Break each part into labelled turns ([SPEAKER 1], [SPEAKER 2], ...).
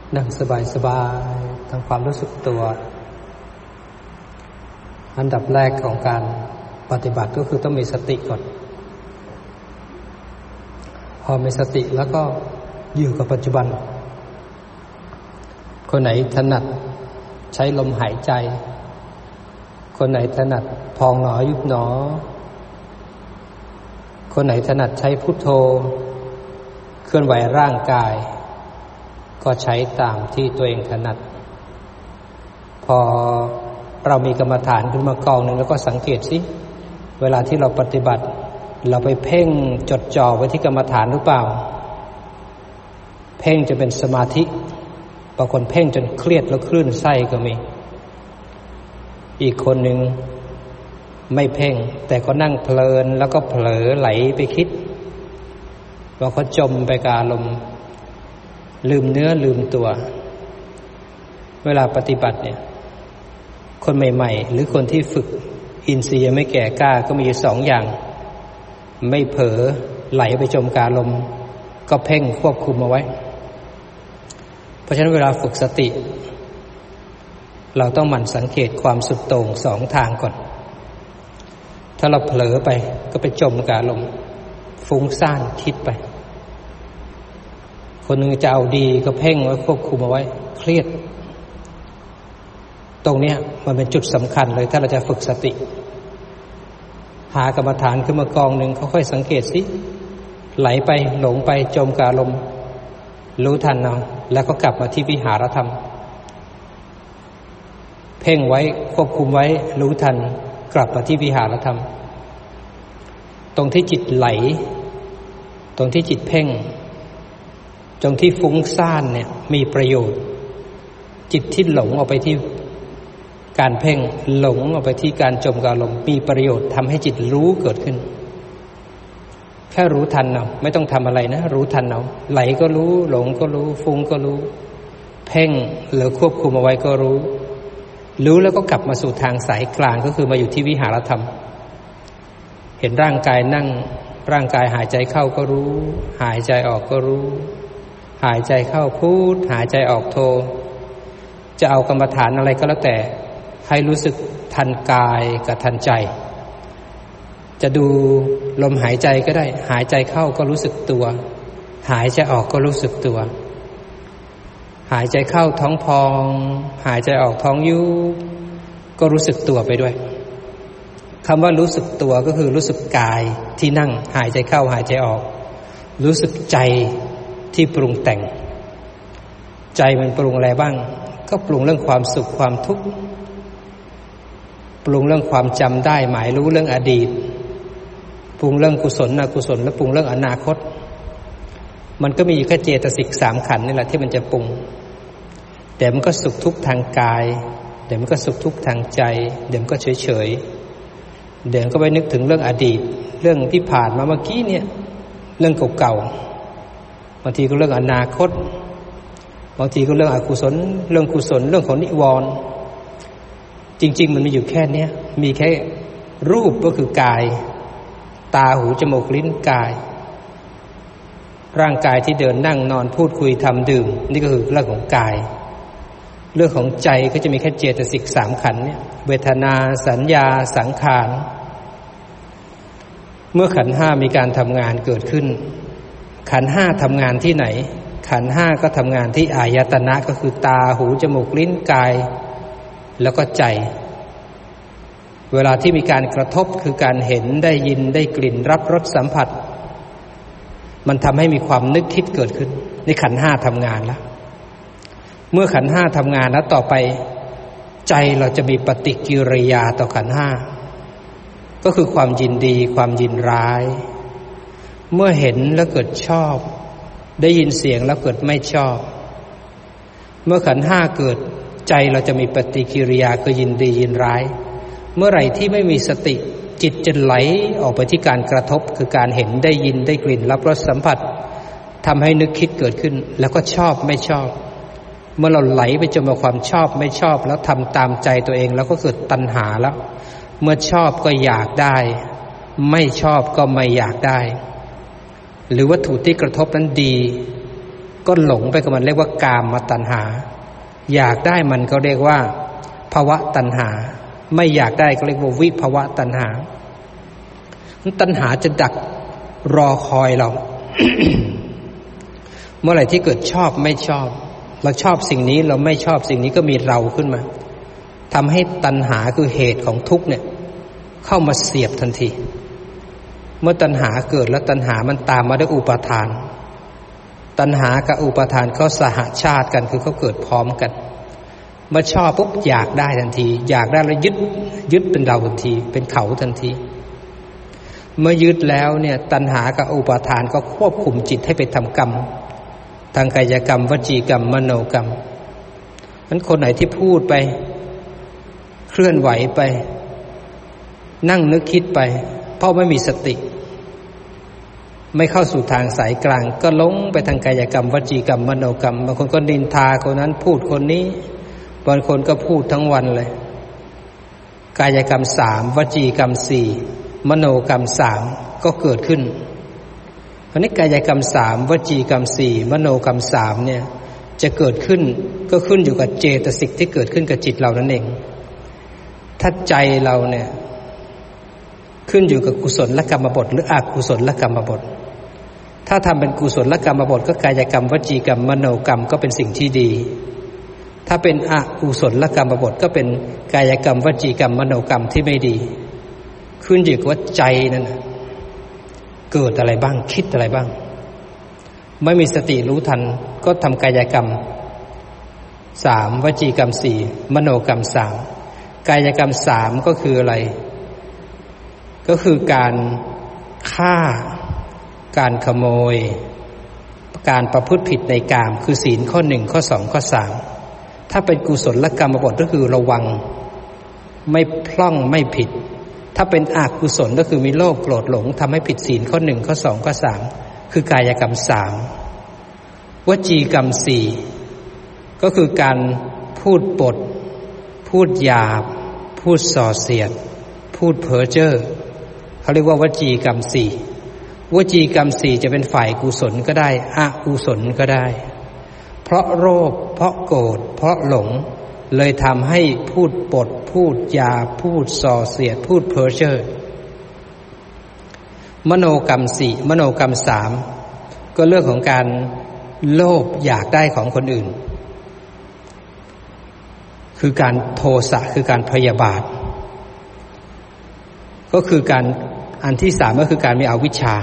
[SPEAKER 1] นั่งสบายๆทำความรู้สึกตัวอันดับแรกของการปฏิบัติก็คือต้องมีสติก่อนพอมีสติแล้วก็อยู่กับปัจจุบันคนไหนถนัดใช้ลมหายใจคนไหนถนัดพองหนอยุบหนอคนไหนถนัดใช้พุทโธเคลื่อนไหวร่างกายก็ใช้ตามที่ตัวเองถนัดพอเรามีกรรมฐานขึ้นมากองหนึ่งแล้วก็สังเกตสิเวลาที่เราปฏิบัติเราไปเพ่งจดจ่อไว้ที่กรรมฐานหรือเปล่าเพ่งจะเป็นสมาธิบางคนเพ่งจนเครียดแล้วคลื่นไส้ก็มีอีกคนหนึ่งไม่เพ่งแต่ก็นั่งเพลินแล้วก็เผลอไหลไปคิดว่าเขาจมไปกับอารมณ์ลืมเนื้อลืมตัวเวลาปฏิบัติเนี่ยคนใหม่ๆหรือคนที่ฝึกอินทรีย์ยังไม่แก่กล้าก็มีอยู่สองอย่างไม่เผลอไหลไปจมกับอารมณ์ก็เพ่งควบคุมเอาไว้เพราะฉะนั้นเวลาฝึกสติเราต้องหมั่นสังเกตความสุดโต่งสองทางก่อนถ้าเราเผลอไปก็ไปจมกับอารมณ์ฟุ้งซ่านคิดไปคนหนึ่งจะเอาดีก็เพ่งไว้ควบคุมเอาไว้เครียดตรงนี้มันเป็นจุดสำคัญเลยถ้าเราจะฝึกสติหากรรมฐานขึ้นมากองหนึ่งค่อยๆสังเกตสิไหลไปหลงไปจมกับอารมณ์รู้ทันเอาแล้วก็กลับมาที่วิหารธรรมเพ่งไว้ควบคุมไว้รู้ทันกลับมาที่วิหารธรรมตรงที่จิตไหลตรงที่จิตเพ่งตรงที่ฟุ้งซ่านเนี่ยมีประโยชน์จิตที่หลงออกไปที่การเพ่งหลงออกไปที่การจมกับอารมณ์มีประโยชน์ทำให้จิตรู้เกิดขึ้นแค่รู้ทันเอาไม่ต้องทำอะไรนะรู้ทันเอาไหลก็รู้หลงก็รู้ฟุ้งก็รู้เพ่งหรือควบคุมเอาไว้ก็รู้แล้วก็กลับมาสู่ทางสายกลางก็คือมาอยู่ที่วิหารธรรมเห็นร่างกายนั่งร่างกายหายใจเข้าก็รู้หายใจออกก็รู้หายใจเข้าพูดหายใจออกโทจะเอากรรมฐานอะไรก็แล้วแต่ให้รู้สึกทันกายกับทันใจจะดูลมหายใจก็ได้หายใจเข้าก็รู้สึกตัวหายใจออกก็รู้สึกตัวหายใจเข้าท้องพองหายใจออกท้องยุบก็รู้สึกตัวไปด้วยคำว่ารู้สึกตัวก็คือรู้สึกกายที่นั่งหายใจเข้าหายใจออกรู้สึกใจที่ปรุงแต่งใจมันปรุงอะไรบ้างก็ปรุงเรื่องความสุขความทุกข์ปรุงเรื่องความจำได้หมายรู้เรื่องอดีตปรุงเรื่องกุศลอกุศลและปรุงเรื่องอนาคตมันก็มีอยู่แค่เจตสิก3ขันธ์นี่แหละที่มันจะปรุงแต่มันก็สุขทุกข์ทางกายเดี๋ยวมันก็สุขทุกข์ทางใจเดี๋ยวมันก็เฉยๆเดี๋ยวก็ไปนึกถึงเรื่องอดีตเรื่องที่ผ่านมาเมื่อกี้เนี่ยเรื่องเก่าๆบางทีก็เรื่องอนาคตบางทีก็เรื่องอกุศลเรื่องกุศลเรื่องของนิวรณ์จริงๆมันมีอยู่แค่นี้มีแค่รูปก็คือกายตาหูจมูกลิ้นกายร่างกายที่เดินนั่งนอนพูดคุยทำดื่มนี่ก็คือเรื่องของกายเรื่องของใจก็จะมีแค่เจตสิก3ขันธ์เนี่ยเวทนาสัญญาสังขารเมื่อขันธ์5มีการทำงานเกิดขึ้นขันธ์5ทำงานที่ไหนขันธ์5ก็ทำงานที่อายตนะก็คือตาหูจมูกลิ้นกายแล้วก็ใจเวลาที่มีการกระทบคือการเห็นได้ยินได้กลิ่นรับรสสัมผัสมันทำให้มีความนึกคิดเกิดขึ้นในขันธ์5ทำงานแล้วเมื่อขันธ์5ทำงานแล้วต่อไปใจเราจะมีปฏิกิริยาต่อขันธ์5ก็คือความยินดีความยินร้ายเมื่อเห็นแล้วเกิดชอบได้ยินเสียงแล้วเกิดไม่ชอบเมื่อขันธ์5เกิดใจเราจะมีปฏิกิริยาคือยินดียินร้ายเมื่อไหร่ที่ไม่มีสติจิตจะไหลออกไปที่การกระทบคือการเห็นได้ยินได้กลิ่นรับรสสัมผัสทำให้นึกคิดเกิดขึ้นแล้วก็ชอบไม่ชอบเมื่อเราไหลไปจนมาความชอบไม่ชอบแล้วทำตามใจตัวเองแล้วก็เกิดตัณหาแล้วเมื่อชอบก็อยากได้ไม่ชอบก็ไม่อยากได้หรือวัตถุที่กระทบนั้นดีก็หลงไปกับมันเรียกว่ากามตัณหาอยากได้มันก็เรียกว่าภวตัณหาไม่อยากได้ก็เรียกว่าวิภวตัณหาตัณหาจะดักรอคอยเรา เมื่อไหร่ที่เกิดชอบไม่ชอบเราชอบสิ่งนี้เราไม่ชอบสิ่งนี้ก็มีเราขึ้นมาทำให้ตัณหาคือเหตุของทุกข์เนี่ยเข้ามาเสียบทันทีเมื่อตัณหาเกิดแล้วตัณหามันตามมาด้วยอุปาทานตัณหากับอุปาทานเขาสหชาติกันคือเขาเกิดพร้อมกันเมื่อชอบปุ๊บอยากได้ทันทีอยากได้แล้วยึดเป็นเราทันทีเป็นเขาทันทีเมื่อยึดแล้วเนี่ยตัณหากับอุปาทานก็ควบคุมจิตให้ไปทำกรรมทางกายกรรมวจีกรรมมโนกรรมนั้นคนไหนที่พูดไปเคลื่อนไหวไปนั่งนึกคิดไปเพราะไม่มีสติไม่เข้าสู่ทางสายกลางก็หลงไปทางกายกรรมวจีกรรมมโนกรรมบางคนก็นินทาคนนั้นพูดคนนี้บางคนก็พูดทั้งวันเลยกายกรรม3วจีกรรม4มโนกรรม3ก็เกิดขึ้นเพราะนี้กายกรรม3วจีกรรม4มโนกรรม3เนี่ยจะเกิดขึ้นก็ขึ้นอยู่กับเจตสิกที่เกิดขึ้นกับจิตเรานั่นเองถ้าใจเราเนี่ยขึ้นอยู่กับกุศลกรรมบทหรืออกุศลกรรมบทถ้าทำเป็นกุศลกรรมบทก็กายกรรมวจีกรรมมโนกรรมก็เป็นสิ่งที่ดีถ้าเป็นอกุศลกรรมบทก็เป็นกายกรรมวจีกรรมมโนกรรมที่ไม่ดีขึ้นอยู่กับว่าใจนั่นเกิดอะไรบ้างคิดอะไรบ้างไม่มีสติรู้ทันก็ทำกายกรรม3วจีกรรม4มโนกรรม3กายกรรม3ก็คืออะไรก็คือการฆ่าการขโมยการประพฤติผิดในกามคือศีลข้อ1ข้อ2ข้อ3ถ้าเป็นกุศลกรรมบทก็คือระวังไม่พล่องไม่ผิดถ้าเป็นอกุศลก็คือมีโลภโกรธหลงทำให้ผิดศีลข้อ1ข้อ2ข้อ3คือกายกรรม3วจีกรรม4ก็คือการพูดปดพูดหยาบพูดส่อเสียดพูดเพ้อเจ้อเขาเรียกว่าวจีกรรม4วจีกรรม4จะเป็นฝ่ายกุศลก็ได้อกุศลก็ได้เพราะโลภเพราะโกรธเพราะหลงเลยทำให้พูดปดพูดหยาบพูดส่อเสียดพูดเพ้อเจ้อมโนกรรม4มโนกรรม3ก็เรื่องของการโลภอยากได้ของคนอื่นคือการโทสะคือการพยาบาทก็คือการอันที่3ก็คือการมีอวิชชา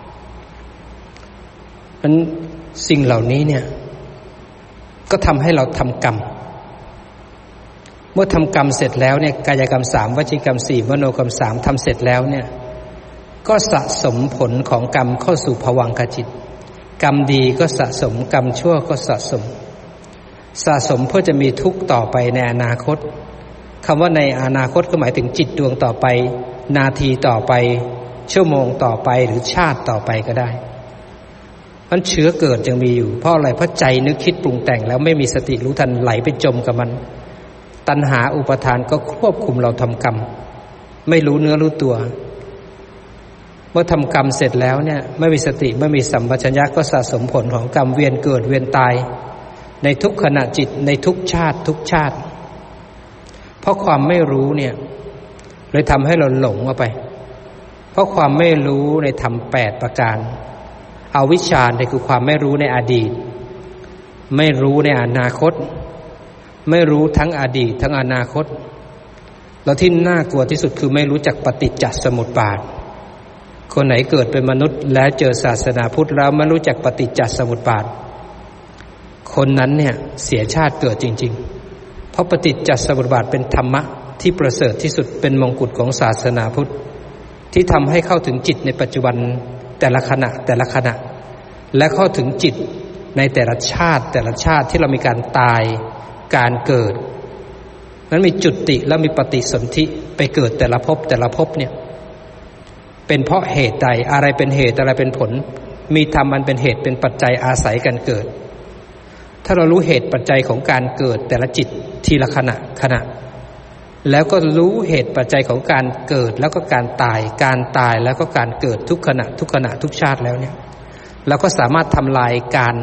[SPEAKER 1] นั้นสิ่งเหล่านี้เนี่ยก็ทำให้เราทำกรรมเมื่อทำกรรมเสร็จแล้วเนี่ยกายกรรม3วจีกรรม4มโนกรรม3ทำเสร็จแล้วเนี่ยก็สะสมผลของกรรมเข้าสู่ภวังคจิตกรรมดีก็สะสมกรรมชั่วก็สะสมเพื่อจะมีทุกข์ต่อไปในอนาคตคำว่าในอนาคตก็หมายถึงจิตดวงต่อไปนาทีต่อไปชั่วโมงต่อไปหรือชาติต่อไปก็ได้มันเชื้อเกิดยังมีอยู่เพราะอะไรเพราะใจนึกคิดปรุงแต่งแล้วไม่มีสติรู้ทันไหลไปจมกับมันตัณหาอุปาทานก็ควบคุมเราทำกรรมไม่รู้เนื้อรู้ตัวเมื่อทำกรรมเสร็จแล้วเนี่ยไม่มีสติไม่มีสัมปชัญญะก็สะสมผลของกรรมเวียนเกิดเวียนตายในทุกขณะจิตในทุกชาติทุกชาติเพราะความไม่รู้เนี่ยเลยทำให้เราหลงไปเพราะความไม่รู้ในธรรม8ประการอวิชชาเนี่ยคือความไม่รู้ในอดีตไม่รู้ในอนาคตไม่รู้ทั้งอดีตทั้งอนาคตแล้วที่น่ากลัวที่สุดคือไม่รู้จักปฏิจจสมุปบาทคนไหนเกิดเป็นมนุษย์แล้วเจอศาสนาพุทธแล้วไม่รู้จักปฏิจจสมุปบาทคนนั้นเนี่ยเสียชาติเกิดจริงๆเพราะปฏิจจสมุปบาทเป็นธรรมะที่ประเสริฐที่สุดเป็นมงกุฎของศาสนาพุทธที่ทำให้เข้าถึงจิตในปัจจุบันแต่ละขณะและเข้าถึงจิตในแต่ละชาติที่เรามีการตายการเกิดนั้นมีจุติแล้วมีปฏิสนธิไปเกิดแต่ละภพเนี่ยเป็นเพราะเหตุใดอะไรเป็นเหตุอะไรเป็นผลมีธรรมมันเป็นเหตุเป็นปัจจัยอาศัยกันเกิดถ้าเรารู้เหตุปัจจัยของการเกิดแต่ละจิตทีละขณะแล้วก็รู้เหตุปัจจัยของการเกิดแล้วก็การตายแล้วก็การเกิดทุกขณะทุกชาติแล้วเนี่ยเราก็สามารถทำลายการ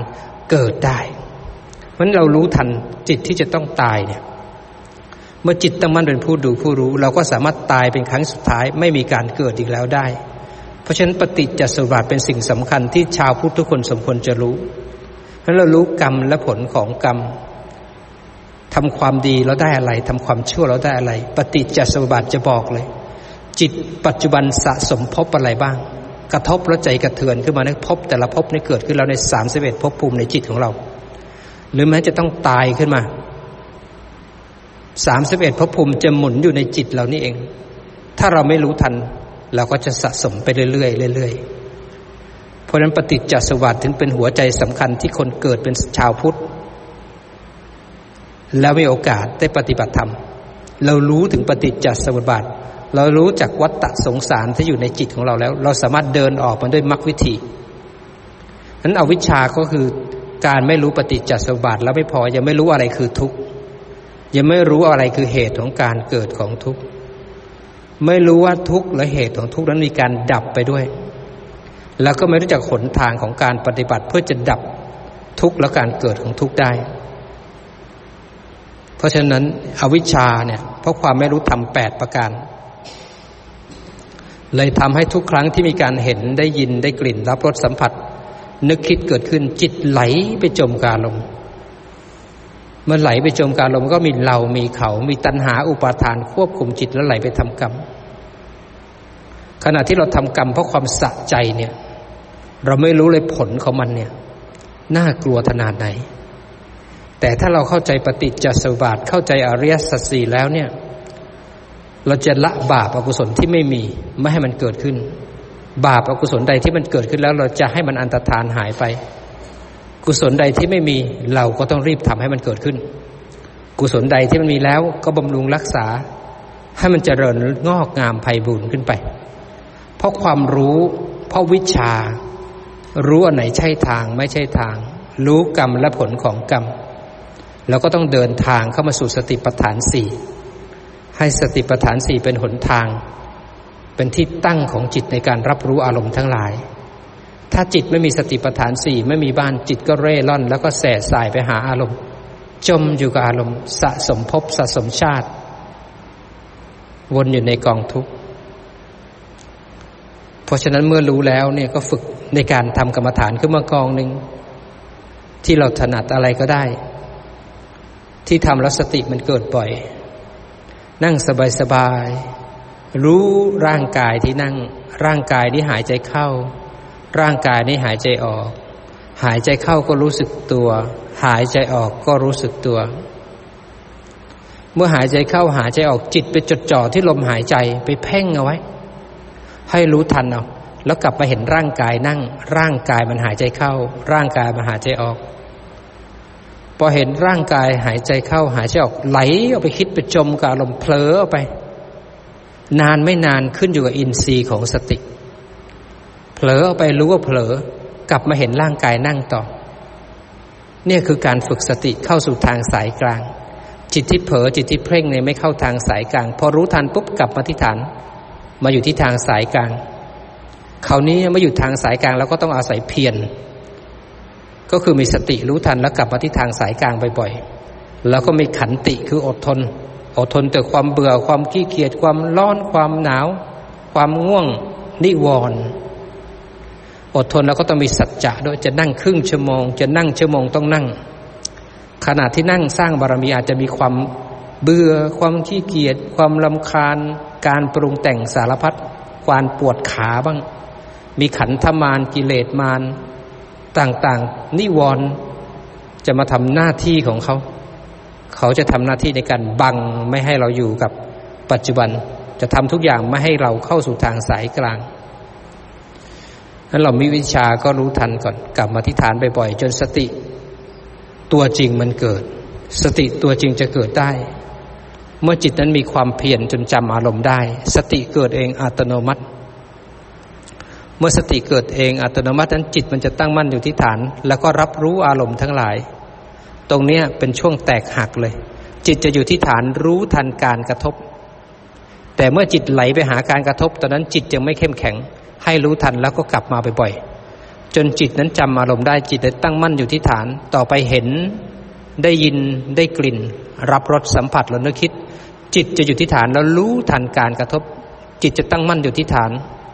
[SPEAKER 1] เกิดได้เพราะฉะนั้นเรารู้ทันจิตที่จะต้องตายเนี่ยเมื่อจิตตั้งมั่นเป็นผู้ดูผู้รู้เราก็สามารถตายเป็นครั้งสุดท้ายไม่มีการเกิดอีกแล้วได้เพราะฉะนั้นปฏิจจสมุปบาทเป็นสิ่งสำคัญที่ชาวพุทธทุกคนสมควรจะรู้เพราะเรารู้กรรมและผลของกรรมทำความดีแล้วได้อะไรทำความชั่วแล้วได้อะไรปฏิจจสมุปบาทจะบอกเลยจิตปัจจุบันสะสมภพอะไรบ้างกระทบแล้วใจกระเทือนขึ้นมาในภพแต่ละภพนี้เกิดขึ้นแล้วใน31ภพภูมิในจิตของเราหรือแม้จะต้องตายขึ้นมา31ภพภูมิจะหมุนอยู่ในจิตเรานี่เองถ้าเราไม่รู้ทันเราก็จะสะสมไปเรื่อยๆเรื่อยๆเพราะฉะนั้นปฏิจจสมุปบาทถึงเป็นหัวใจสำคัญที่คนเกิดเป็นชาวพุทธแล้วมีโอกาสได้ปฏิบัติธรรมเรารู้ถึงปฏิจจสมุปบาทเรารู้จักวัฏฏะสงสารที่อยู่ในจิตของเราแล้วเราสามารถเดินออกมาด้วยมรรควิธีนั้นอวิชชาก็คือการไม่รู้ปฏิจจสมุปบาทแล้วไม่พอยังไม่รู้อะไรคือทุกข์ยังไม่รู้อะไรคือเหตุของการเกิดของทุกข์ไม่รู้ว่าทุกข์และเหตุของทุกข์นั้นมีการดับไปด้วยแล้วก็ไม่รู้จักหนทางของการปฏิบัติเพื่อจะดับทุกข์และการเกิดของทุกข์ได้เพราะฉะนั้นอวิชชาเนี่ยเพราะความไม่รู้ธรรม8ประการเลยทำให้ทุกครั้งที่มีการเห็นได้ยินได้กลิ่นรับรสสัมผัสนึกคิดเกิดขึ้นจิตไหลไปจมกับอารมณ์เมื่อไหลไปจมกับอารมณ์ก็มีเรามีเขามีตัณหาอุปาทานควบคุมจิตแล้วไหลไปทำกรรมขณะที่เราทำกรรมเพราะความสะใจเนี่ยเราไม่รู้เลยผลของมันเนี่ยน่ากลัวขนาดไหนแต่ถ้าเราเข้าใจปฏิจจสมุปบาทเข้าใจอริยสัจสี่แล้วเนี่ยเราจะละบาปอกุศลที่ไม่มีไม่ให้มันเกิดขึ้นบาปอกุศลใดที่มันเกิดขึ้นแล้วเราจะให้มันอันตรธานหายไปกุศลใดที่ไม่มีเราก็ต้องรีบทำให้มันเกิดขึ้นกุศลใดที่มันมีแล้วก็บำรุงรักษาให้มันเจริญงอกงามไพบูรย์ขึ้นไปเพราะความรู้เพราะวิชารู้อันไหนใช่ทางไม่ใช่ทางรู้กรรมและผลของกรรมเราก็ต้องเดินทางเข้ามาสู่สติปัฏฐาน4ให้สติปัฏฐาน4เป็นหนทางเป็นที่ตั้งของจิตในการรับรู้อารมณ์ทั้งหลายถ้าจิตไม่มีสติปัฏฐาน4ไม่มีบ้านจิตก็เร่ร่อนแล้วก็แส่สายไปหาอารมณ์จมอยู่กับอารมณ์สะสมภพสะสมชาติวนอยู่ในกองทุกข์เพราะฉะนั้นเมื่อรู้แล้วเนี่ยก็ฝึกในการทำกรรมฐานขึ้นมากองนึงที่เราถนัดอะไรก็ได้ที่ทำแล้วสติมันเกิดบ่อยนั่งสบายๆรู้ร่างกายที่นั่งร่างกายที่หายใจเข้าร่างกายนี้หายใจออกหายใจเข้าก็รู้สึกตัวหายใจออกก็รู้สึกตัวเมื่อหายใจเข้าหายใจออกจิตไปจดจ่อที่ลมหายใจไปเพ่งเอาไว้ให้รู้ทันเอาแล้วกลับมาเห็นร่างกายนั่งร่างกายมันหายใจเข้าร่างกายมันหายใจออกพอเห็นร่างกายหายใจเข้าหายใจออกไหลออกไปคิดไปจมกับอารมณ์เผลอออกไปนานไม่นานขึ้นอยู่กับอินทรีย์ของสติเผลอออกไปรู้ว่าเผลอกลับมาเห็นร่างกายนั่งต่อเนี่ยคือการฝึกสติเข้าสู่ทางสายกลางจิตที่เผลอจิตที่เพ่งเนี่ยไม่เข้าทางสายกลางพอรู้ทันปุ๊บกลับมาที่ฐานมาอยู่ที่ทางสายกลางคราวนี้มาอยู่ทางสายกลางแล้วก็ต้องอาศัยเพียรก็คือมีสติรู้ทันแล้วกลับมาที่ทางสายกลางบ่อยๆแล้วก็มีขันติคืออดทนต่อความเบื่อความขี้เกียจความร้อนความหนาวความง่วงนิวรณ์อดทนแล้วก็ต้องมีสัจจะด้วยจะนั่งครึ่งชั่วโมงจะนั่งชั่วโมงต้องนั่งขณะที่นั่งสร้างบารมีอาจจะมีความเบื่อความขี้เกียจความรำคาญการปรุงแต่งสารพัดความปวดขาบ้างมีขันธมารกิเลสมารต่างๆนิวรณ์จะมาทำหน้าที่ของเขาจะทำหน้าที่ในการบังไม่ให้เราอยู่กับปัจจุบันจะทำทุกอย่างไม่ให้เราเข้าสู่ทางสายกลางนั้นเรามีวิชาก็รู้ทันก่อนกลับมาที่ฐานบ่อยๆจนสติตัวจริงมันเกิดสติตัวจริงจะเกิดได้เมื่อจิตนั้นมีความเพียรจนจำอารมณ์ได้สติเกิดเองอัตโนมัติเมื่อสติเกิดเองอัตโนมัตินั้นจิตมันจะตั้งมั่นอยู่ที่ฐานแล้วก็รับรู้อารมณ์ทั้งหลายตรงนี้เป็นช่วงแตกหักเลยจิตจะอยู่ที่ฐานรู้ทันการกระทบแต่เมื่อจิตไหลไปหาการกระทบตอนนั้นจิตยังไม่เข้มแข็งให้รู้ทันแล้วก็กลับมาบ่อยๆจนจิตนั้นจำอารมณ์ได้จิตได้ตั้งมั่นอยู่ที่ฐานต่อไปเห็นได้ยินได้กลิ่นรับรสสัมผัสแล้วนึกคิดจิตจะอยู่ที่ฐานแล้วรู้ทันการกระทบจิตจะตั้งมั่นอยู่ที่ฐาน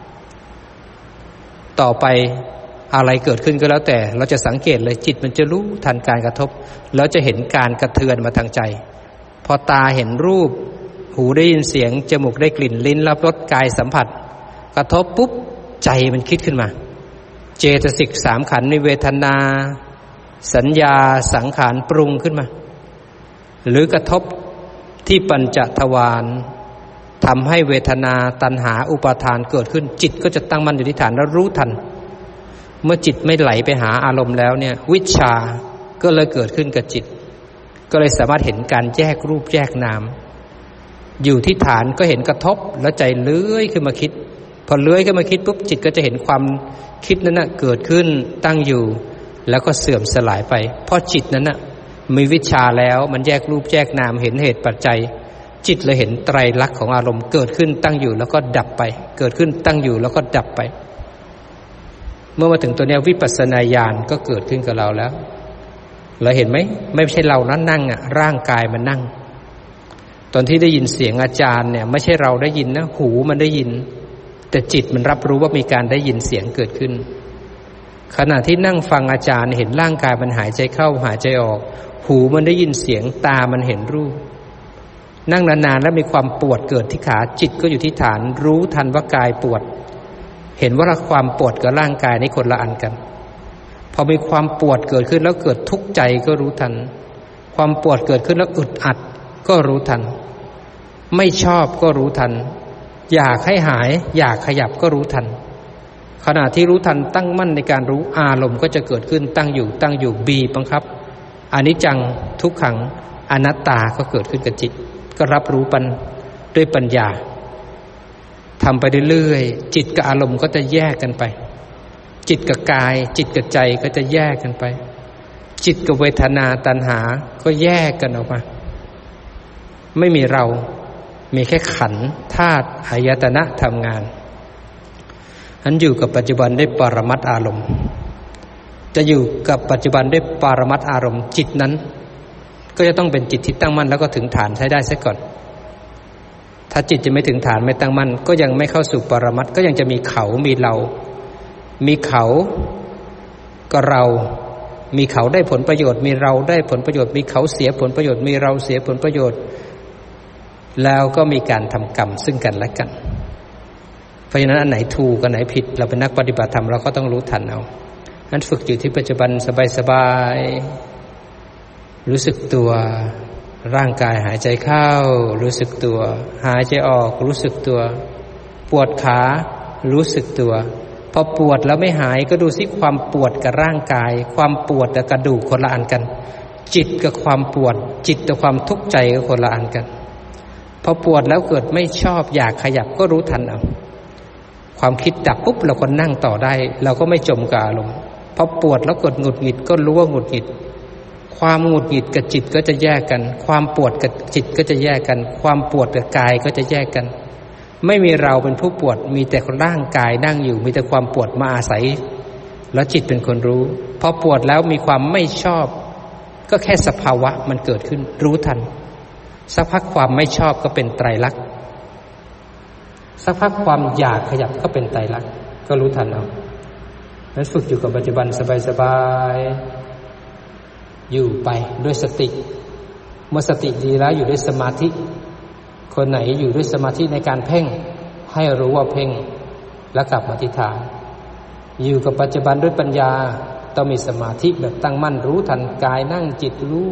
[SPEAKER 1] ต่อไปอะไรเกิดขึ้นก็แล้วแต่เราจะสังเกตเลยจิตมันจะรู้ทันการกระทบแล้วจะเห็นการกระเทือนมาทางใจพอตาเห็นรูปหูได้ยินเสียงจมูกได้กลิ่นลิ้นรับรสกายสัมผัสกระทบปุ๊บใจมันคิดขึ้นมาเจตสิก3ขันธ์ในเวทนาสัญญาสังขารปรุงขึ้นมาหรือกระทบที่ปัญจทวารทำให้เวทนาตัณหาอุปาทานเกิดขึ้นจิตก็จะตั้งมั่นอยู่ที่ฐานแล้วรู้ทันเมื่อจิตไม่ไหลไปหาอารมณ์แล้วเนี่ยวิชชาก็เลยเกิดขึ้นกับจิตก็เลยสามารถเห็นการแยกรูปแยกนามอยู่ที่ฐานก็เห็นกระทบแล้วใจเลื้อยขึ้นมาคิดพอเลื้อยขึ้นมาคิดปุ๊บจิตก็จะเห็นความคิดนั้นน่ะเกิดขึ้นตั้งอยู่แล้วก็เสื่อมสลายไปเพราะจิตนั้นน่ะมีวิชชาแล้วมันแยกรูปแยกนามเห็นเหตุปัจจัยจิตเลยเห็นไตรลักษณ์ของอารมณ์เกิดขึ้นตั้งอยู่แล้วก็ดับไปเกิดขึ้นตั้งอยู่แล้วก็ดับไปเมื่อมาถึงตัวนี้วิปัสสนาญาณก็เกิดขึ้นกับเราแล้วเราเห็นไหมไม่ใช่เรานั้นนั่งอ่ะร่างกายมันนั่งตอนที่ได้ยินเสียงอาจารย์เนี่ยไม่ใช่เราได้ยินนะหูมันได้ยินแต่จิตมันรับรู้ว่ามีการได้ยินเสียงเกิดขึ้นขณะที่นั่งฟังอาจารย์เห็นร่างกายมันหายใจเข้าหายใจออกหูมันได้ยินเสียงตามันเห็นรูปนั่งนานๆแล้วมีความปวดเกิดที่ขาจิตก็อยู่ที่ฐานรู้ทันว่ากายปวดเห็นว่าความปวดกับร่างกายนี่คนละอันกันพอมีความปวดเกิดขึ้นแล้วเกิดทุกข์ใจก็รู้ทันความปวดเกิดขึ้นแล้วอึดอัดก็รู้ทันไม่ชอบก็รู้ทันอยากให้หายอยากขยับก็รู้ทันขณะที่รู้ทันตั้งมั่นในการรู้อารมณ์ก็จะเกิดขึ้นตั้งอยู่บีบบังคับอนิจจังทุกขังอนัตตาก็เกิดขึ้นกับจิตก็รับรู้ด้วยปัญญาทำไปเรื่อยๆจิตกับอารมณ์ก็จะแยกกันไปจิตกับกายจิตกับใจก็จะแยกกันไปจิตกับเวทนาตัณหาก็แยกกันออกมาไม่มีเรามีแค่ขันธ์ธาตุอายตนะทำงานอันอยู่กับปัจจุบันได้ปรมัตถ์อารมณ์จะอยู่กับปัจจุบันได้ปรมัตถ์อารมณ์จิตนั้นก็จะต้องเป็นจิตที่ตั้งมั่นแล้วก็ถึงฐานใช้ได้ซะก่อนถ้าจิตจะไม่ถึงฐานไม่ตั้งมั่นก็ยังไม่เข้าสู่ปรมัตถ์ก็ยังจะมีเขามีเรามีเขาก็เรามีเขาได้ผลประโยชน์มีเราได้ผลประโยชน์มีเขาเสียผลประโยชน์มีเราเสียผลประโยชน์แล้วก็มีการทำกรรมซึ่งกันและกันเพราะฉะนั้นอันไหนถูกอันไหนผิดเราเป็นนักปฏิบัติธรรมเราก็ต้องรู้ทันเอางั้นฝึกอยู่ที่ปัจจุบันสบายๆรู้สึกตัวร่างกายหายใจเข้ารู้สึกตัวหายใจออกรู้สึกตัวปวดขารู้สึกตัวพอปวดแล้วไม่หายก็ดูสิความปวดกับร่างกายความปวดกับกระดูกคนละอันกันจิตกับความปวดจิตกับความทุกข์ใจก็คนละอันกันพอปวดแล้วเกิดไม่ชอบอยากขยับก็รู้ทันเอาความคิดดับปุ๊บเราก็นั่งต่อได้เราก็ไม่จมกับอารมณ์พอปวดแล้วเกิดหงุดหงิดก็รู้ว่าหงุดหงิดความหงุดหงิดกับจิตก็จะแยกกันความปวดกับจิตก็จะแยกกันความปวดกับกายก็จะแยกกันไม่มีเราเป็นผู้ปวดมีแต่ร่างกายนั่งอยู่มีแต่ความปวดมาอาศัยแล้วจิตเป็นคนรู้พอปวดแล้วมีความไม่ชอบก็แค่สภาวะมันเกิดขึ้นรู้ทันสักพักความไม่ชอบก็เป็นไตรลักษณ์สักพักความอยากขยับก็เป็นไตรลักษณ์ก็รู้ทันเอานั้นฝึกอยู่กับปัจจุบันสบายๆอยู่ไปด้วยสติเมื่อสติดีแล้วอยู่ด้วยสมาธิคนไหนอยู่ด้วยสมาธิในการเพ่งให้รู้ว่าเพ่งแล้วกลับมาที่ฐานอยู่กับปัจจุบันด้วยปัญญาต้องมีสมาธิแบบตั้งมั่นรู้ทันกายนั่งจิตรู้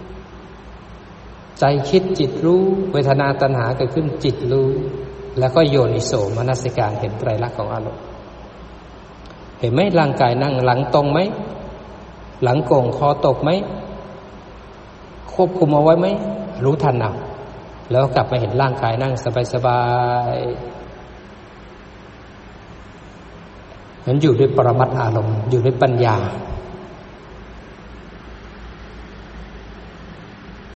[SPEAKER 1] ใจคิดจิตรู้เวทนาตัณหาเกิดขึ้นจิตรู้แล้วก็โยนิโสมนสิการเห็นไตรลักษณ์ของอารมณ์เห็นไหมร่างกายนั่งหลังตรงไหมหลังโก่งคอตกไหมควบคุมเอาไว้ไหมรู้ทันเอาแล้วกลับมาเห็นร่างกายนั่งสบายๆนั้นอยู่ด้วยปรมัตถ์อารมณ์อยู่ด้วยปัญญา